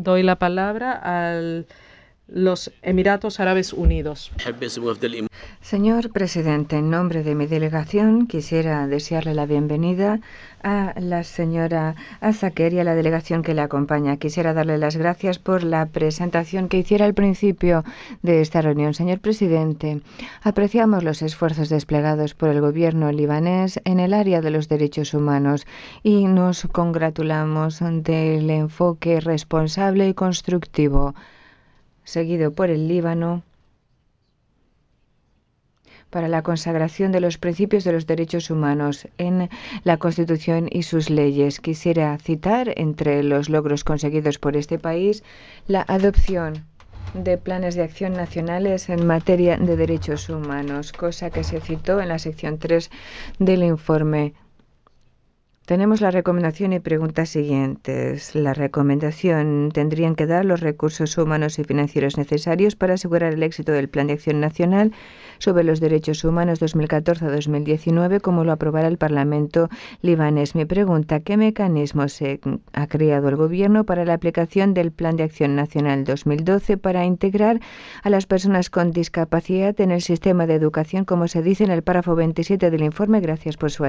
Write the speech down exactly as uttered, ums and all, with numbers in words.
doy la palabra a los Emiratos Árabes Unidos. Señor presidente, en nombre de mi delegación quisiera desearle la bienvenida a la señora Azaker y a la delegación que le acompaña. Quisiera darle las gracias por la presentación que hiciera al principio de esta reunión. Señor presidente, apreciamos los esfuerzos desplegados por el gobierno libanés en el área de los derechos humanos y nos congratulamos del enfoque responsable y constructivo seguido por el Líbano para la consagración de los principios de los derechos humanos en la Constitución y sus leyes. Quisiera citar entre los logros conseguidos por este país la adopción de planes de acción nacionales en materia de derechos humanos, cosa que se citó en la sección tres del informe. Tenemos la recomendación y preguntas siguientes. La recomendación: tendrían que dar los recursos humanos y financieros necesarios para asegurar el éxito del Plan de Acción Nacional sobre los Derechos Humanos dos mil catorce a dos mil diecinueve, como lo aprobará el Parlamento libanés. Mi pregunta: ¿qué mecanismos se ha creado el Gobierno para la aplicación del Plan de Acción Nacional dos mil doce para integrar a las personas con discapacidad en el sistema de educación, como se dice en el párrafo veintisiete del informe? Gracias por su atención.